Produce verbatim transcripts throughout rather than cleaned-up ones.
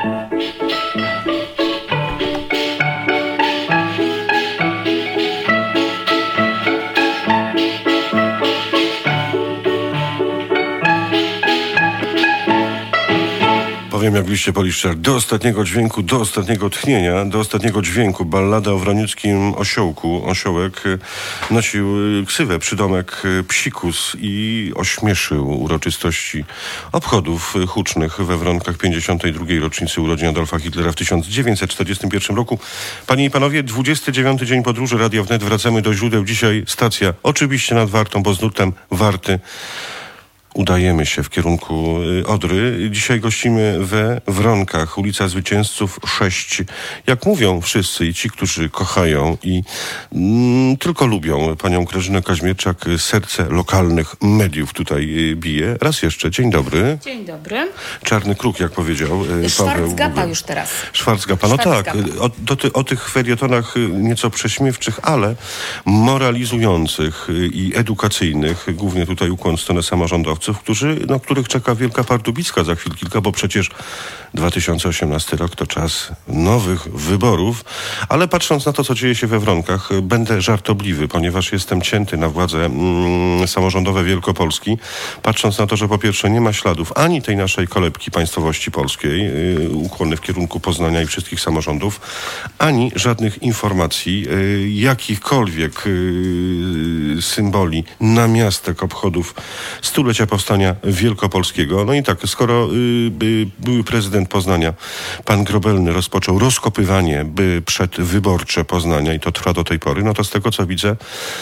Powiem jak w liście Poliszczak. Do ostatniego dźwięku, do ostatniego tchnienia, do ostatniego dźwięku ballada o wroniuckim osiołku. Osiołek nosił ksywę, przydomek Psikus i ośmieszył uroczystości obchodów hucznych we Wronkach pięćdziesiątej drugiej rocznicy urodzin Adolfa Hitlera w tysiąc dziewięćset czterdziestym pierwszym roku. Panie i panowie, dwudziesty dziewiąty dzień podróży Radia Wnet. Wracamy do źródeł. Dzisiaj stacja oczywiście nad Wartą, bo z nurtem Warty udajemy się w kierunku Odry. Dzisiaj gościmy we Wronkach, ulica Zwycięzców sześć. Jak mówią wszyscy i ci, którzy kochają i mm, tylko lubią panią Grażynę Kaźmierczak, serce lokalnych mediów tutaj bije. Raz jeszcze, dzień dobry. Dzień dobry. Czarny kruk, jak powiedział Paweł. Schwarzgapa już teraz. Schwarzgapa, no tak. O, do ty, o tych felietonach nieco prześmiewczych, ale moralizujących i edukacyjnych, głównie tutaj ukłon w stronę samorządowców, Którzy, no, których czeka Wielka Pardubicka za chwil kilka, bo przecież dwa tysiące osiemnasty rok to czas nowych wyborów. Ale patrząc na to, co dzieje się we Wronkach, będę żartobliwy, ponieważ jestem cięty na władze mm, samorządowe Wielkopolski. Patrząc na to, że po pierwsze nie ma śladów ani tej naszej kolebki państwowości polskiej, yy, ukłony w kierunku Poznania i wszystkich samorządów, ani żadnych informacji, yy, jakichkolwiek yy, symboli namiastek obchodów stulecia powstania wielkopolskiego. No i tak, skoro y, y, były prezydent Poznania, pan Grobelny, rozpoczął rozkopywanie by przedwyborcze Poznania i to trwa do tej pory, no to z tego, co widzę,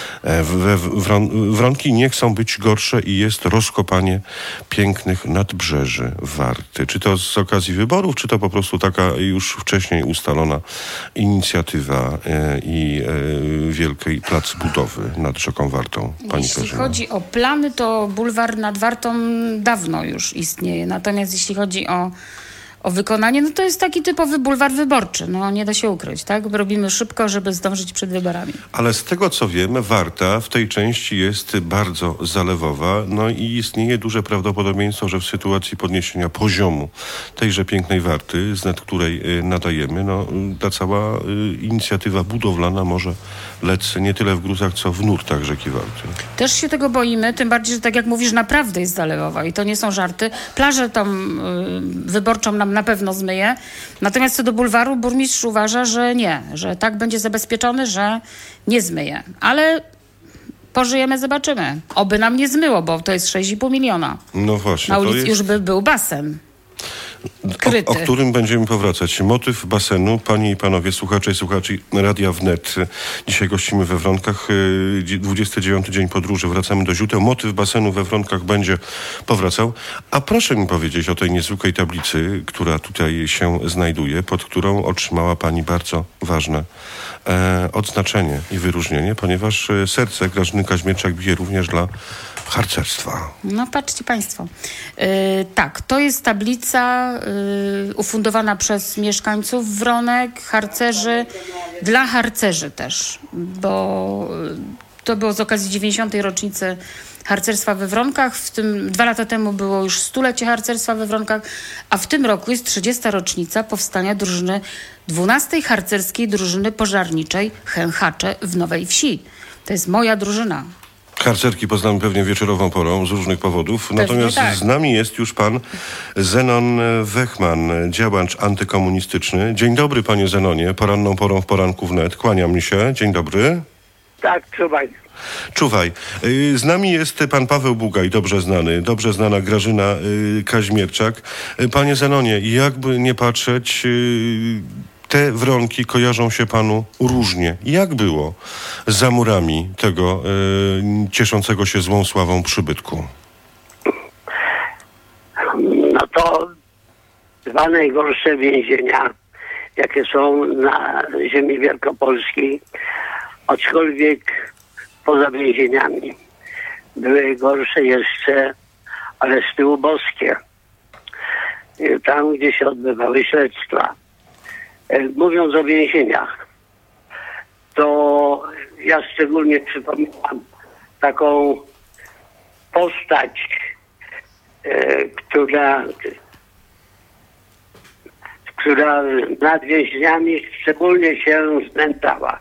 we Wron- Wronki nie chcą być gorsze i jest rozkopanie pięknych nadbrzeży Warty. Czy to z okazji wyborów, czy to po prostu taka już wcześniej ustalona inicjatywa e, i e, wielkiej plac budowy nad rzeką Wartą? Pani Jeśli Grażyna. chodzi o plany, to bulwar nad Wartą dawno już istnieje. Natomiast jeśli chodzi o, o wykonanie, no to jest taki typowy bulwar wyborczy. No nie da się ukryć, tak? Robimy szybko, żeby zdążyć przed wyborami. Ale z tego, co wiem, Warta w tej części jest bardzo zalewowa, no i istnieje duże prawdopodobieństwo, że w sytuacji podniesienia poziomu tejże pięknej Warty, z nad której y, nadajemy, no ta cała y, inicjatywa budowlana może lec nie tyle w gruzach, co w nurtach rzeki Warty. Też się tego boimy, tym bardziej, że tak jak mówisz, naprawdę jest zalewowa i to nie są żarty. Plażę tam y, wyborczą nam na pewno zmyje. Natomiast co do bulwaru, burmistrz uważa, że nie, że tak będzie zabezpieczony, że nie zmyje. Ale pożyjemy, zobaczymy. Oby nam nie zmyło, bo to jest sześć i pół miliona. No właśnie. Na ulicy jest... już by był basen. O, o którym będziemy powracać. Motyw basenu. Panie i panowie słuchacze i słuchaczy Radia Wnet. Dzisiaj gościmy we Wronkach. dwudziesty dziewiąty dzień podróży. Wracamy do źródeł. Motyw basenu we Wronkach będzie powracał. A proszę mi powiedzieć o tej niezwykłej tablicy, która tutaj się znajduje, pod którą otrzymała pani bardzo ważne e, odznaczenie i wyróżnienie, ponieważ serce Grażyny Kaźmierczak bije również dla harcerstwa. No patrzcie państwo. Yy, tak, to jest tablica yy, ufundowana przez mieszkańców Wronek, harcerzy, dla harcerzy też, bo yy, to było z okazji dziewięćdziesiątej rocznicy harcerstwa we Wronkach. W tym dwa lata temu było już stulecie harcerstwa we Wronkach, a w tym roku jest trzydziesta rocznica powstania drużyny dwunastej harcerskiej drużyny pożarniczej Chęchacze w Nowej Wsi. To jest moja drużyna. Harcerki poznamy pewnie wieczorową porą z różnych powodów. Pewnie Natomiast tak. z nami jest już pan Zenon Wechman, działacz antykomunistyczny. Dzień dobry, panie Zenonie. Poranną porą w poranku wnet. Kłaniam mi się. Dzień dobry. Tak, czuwaj. Czuwaj. Z nami jest pan Paweł Bugaj, dobrze znany, dobrze znana Grażyna Kaźmierczak. Panie Zenonie, jakby nie patrzeć, te Wronki kojarzą się panu różnie. Jak było za murami tego y, cieszącego się złą sławą przybytku? No to dwa najgorsze więzienia, jakie są na ziemi wielkopolskiej, aczkolwiek poza więzieniami były gorsze jeszcze, ale z tyłu boskie. Tam, gdzie się odbywały śledztwa. Mówiąc o więzieniach, to ja szczególnie przypominam taką postać, e, która, która nad więźniami szczególnie się znęcała.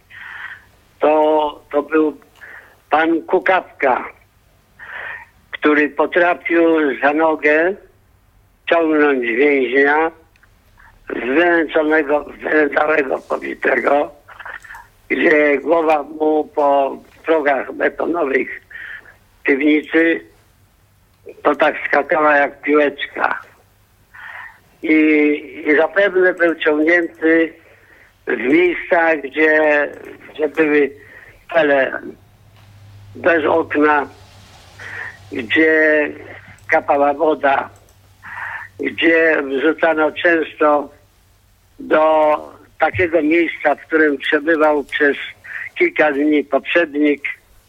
To, to był pan Kukawka, który potrafił za nogę ciągnąć więźnia zwęconego, zwęcałego, pobitego, gdzie głowa mu po progach betonowych piwnicy to tak skakała jak piłeczka. I, i zapewne był ciągnięty w miejsca, gdzie, gdzie były cele bez okna, gdzie kapała woda, gdzie wrzucano często do takiego miejsca, w którym przebywał przez kilka dni poprzednik,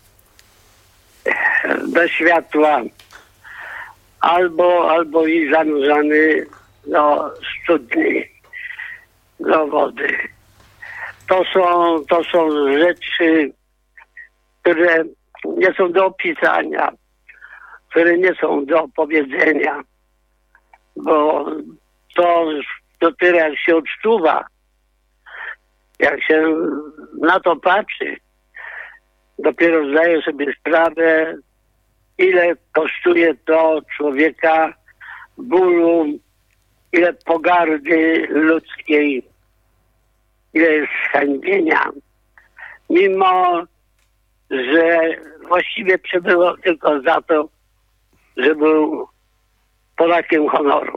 bez światła, albo, albo i zanurzany do studni, do wody. To są, to są rzeczy, które nie są do opisania, które nie są do opowiedzenia, bo to dopiero jak się odczuwa, jak się na to patrzy, dopiero zdaje sobie sprawę, ile kosztuje to człowieka bólu, ile pogardy ludzkiej, ile jest zhańbienia, mimo że właściwie przebyło tylko za to, że był Polakiem honoru.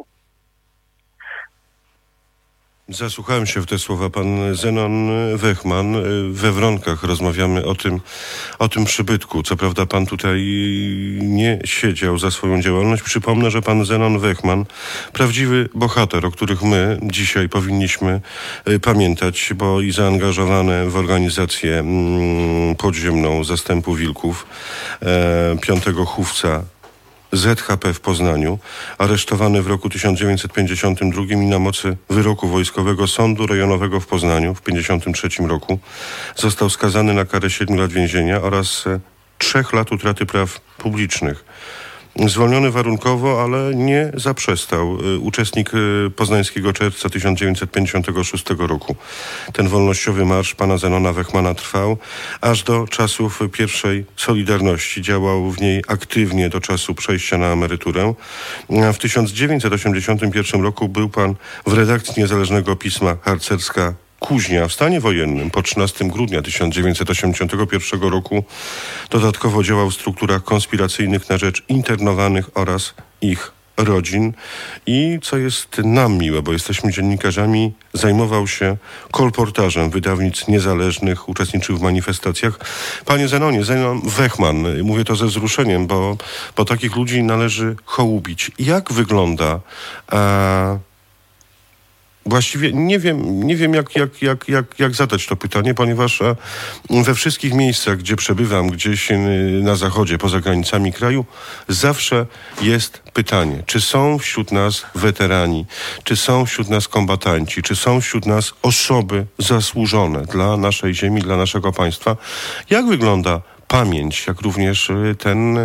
Zasłuchałem się w te słowa. Pan Zenon Wechman. We Wronkach rozmawiamy o tym, o tym przybytku. Co prawda pan tutaj nie siedział za swoją działalność. Przypomnę, że pan Zenon Wechman, prawdziwy bohater, o których my dzisiaj powinniśmy pamiętać, bo i zaangażowany w organizację mm, podziemną Zastępu Wilków, e, piątego Chówca Z H P w Poznaniu, aresztowany w roku tysiąc dziewięćset pięćdziesiątym drugim i na mocy wyroku Wojskowego Sądu Rejonowego w Poznaniu w tysiąc dziewięćset pięćdziesiątym trzecim roku został skazany na karę siedmiu lat więzienia oraz trzech lat utraty praw publicznych. Zwolniony warunkowo, ale nie zaprzestał. Uczestnik poznańskiego czerwca tysiąc dziewięćset pięćdziesiątego szóstego roku. Ten wolnościowy marsz pana Zenona Wechmana trwał aż do czasów pierwszej Solidarności. Działał w niej aktywnie do czasu przejścia na emeryturę. W tysiąc dziewięćset osiemdziesiątym pierwszym roku był pan w redakcji niezależnego pisma Harcerska Kuźnia w stanie wojennym. Po trzynastego grudnia tysiąc dziewięćset osiemdziesiątego pierwszego roku dodatkowo działał w strukturach konspiracyjnych na rzecz internowanych oraz ich rodzin. I co jest nam miłe, bo jesteśmy dziennikarzami, zajmował się kolportażem wydawnictw niezależnych, uczestniczył w manifestacjach. Panie Zenonie, Zenon Wechman, mówię to ze wzruszeniem, bo, bo takich ludzi należy hołubić. Jak wygląda a, Właściwie nie wiem, nie wiem jak, jak, jak, jak, jak zadać to pytanie, ponieważ we wszystkich miejscach, gdzie przebywam, gdzieś na zachodzie, poza granicami kraju, zawsze jest pytanie, czy są wśród nas weterani, czy są wśród nas kombatanci, czy są wśród nas osoby zasłużone dla naszej ziemi, dla naszego państwa. Jak wygląda pamięć, jak również ten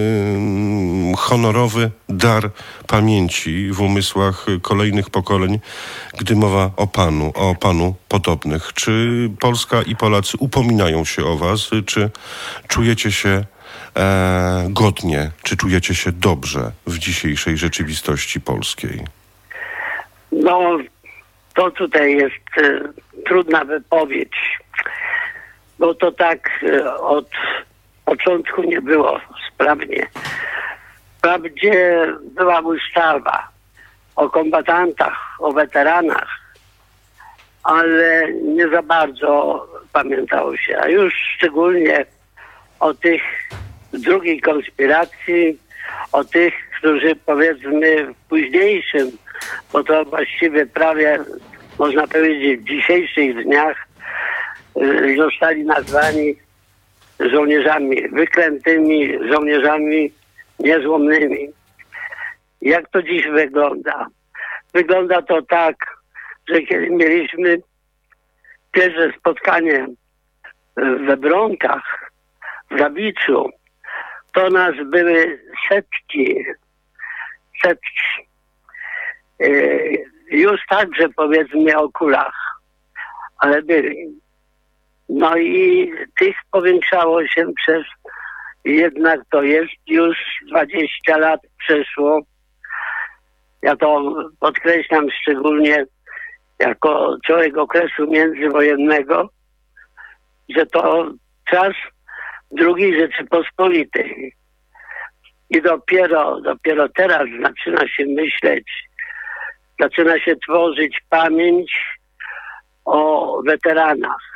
y, honorowy dar pamięci w umysłach kolejnych pokoleń, gdy mowa o Panu, o Panu podobnych. Czy Polska i Polacy upominają się o Was? Czy czujecie się e, godnie? Czy czujecie się dobrze w dzisiejszej rzeczywistości polskiej? No, to tutaj jest e, trudna wypowiedź. Bo to tak od początku nie było sprawnie. Wprawdzie była ustawa o kombatantach, o weteranach, ale nie za bardzo pamiętało się. A już szczególnie o tych z drugiej konspiracji, o tych, którzy powiedzmy w późniejszym, bo to właściwie prawie można powiedzieć w dzisiejszych dniach, zostali nazwani żołnierzami wyklętymi, żołnierzami niezłomnymi. Jak to dziś wygląda? Wygląda to tak, że kiedy mieliśmy pierwsze spotkanie we Wronkach, w Zabiczu, to nas były setki, setki. już także powiedzmy o kulach, ale byli. No i tych powiększało się przez, jednak to jest już dwadzieścia lat przeszło. Ja to podkreślam szczególnie jako człowiek okresu międzywojennego, że to czas drugiej Rzeczypospolitej. I dopiero, dopiero teraz zaczyna się myśleć, zaczyna się tworzyć pamięć o weteranach.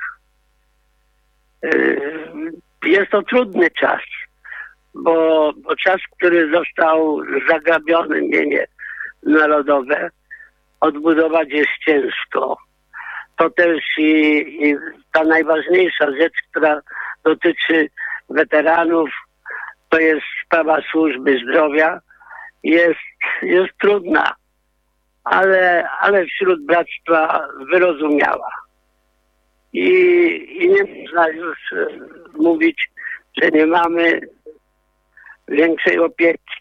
Jest to trudny czas, bo, bo czas, który został zagrabiony, mienie narodowe, odbudować jest ciężko. To też i, i ta najważniejsza rzecz, która dotyczy weteranów, to jest sprawa służby zdrowia, jest, jest trudna, ale, ale wśród bractwa wyrozumiała. I, I nie można już mówić, że nie mamy większej opieki,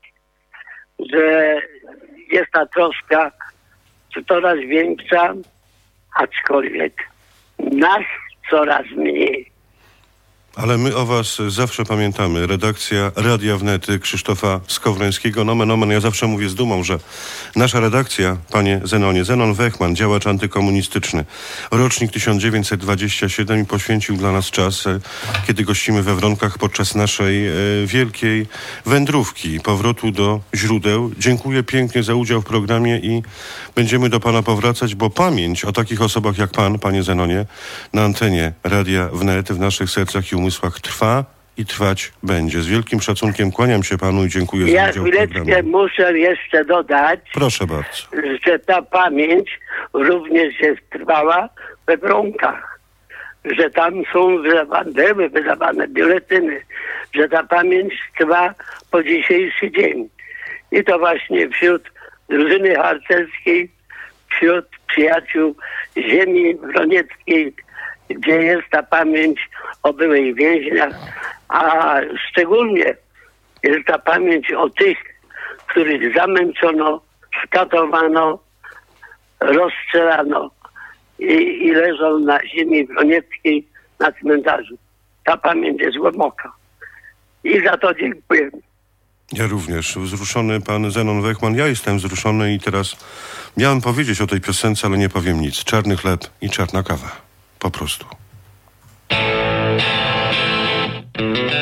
że jest ta troska coraz większa, aczkolwiek nas coraz mniej. Ale my o was zawsze pamiętamy. Redakcja Radia Wnet Krzysztofa Skowrońskiego. Nomen omen, ja zawsze mówię z dumą, że nasza redakcja, panie Zenonie, Zenon Wechman, działacz antykomunistyczny, rocznik tysiąc dziewięćset dwadzieścia siedem i poświęcił dla nas czas, kiedy gościmy we Wronkach podczas naszej e, wielkiej wędrówki, powrotu do źródeł. Dziękuję pięknie za udział w programie i będziemy do pana powracać, bo pamięć o takich osobach jak pan, panie Zenonie, na antenie Radia Wnet w naszych sercach i umysłach trwa i trwać będzie. Z wielkim szacunkiem kłaniam się panu i dziękuję ja za udział w chwileczkę programie. muszę jeszcze dodać, Proszę bardzo. że ta pamięć również jest trwała we Wronkach, że tam są wydawane, były wydawane biuletyny, że ta pamięć trwa po dzisiejszy dzień. I to właśnie wśród drużyny harcerskiej, wśród przyjaciół ziemi wronieckiej, gdzie jest ta pamięć o byłych więźniach, a szczególnie jest ta pamięć o tych, których zamęczono, skatowano, rozstrzelano i, i leżą na ziemi wronieckiej na cmentarzu. Ta pamięć jest głęboka. I za to dziękuję. Ja również. Wzruszony pan Zenon Wechman. Ja jestem wzruszony i teraz miałem powiedzieć o tej piosence, ale nie powiem nic. Czarny chleb i czarna kawa. Po prostu.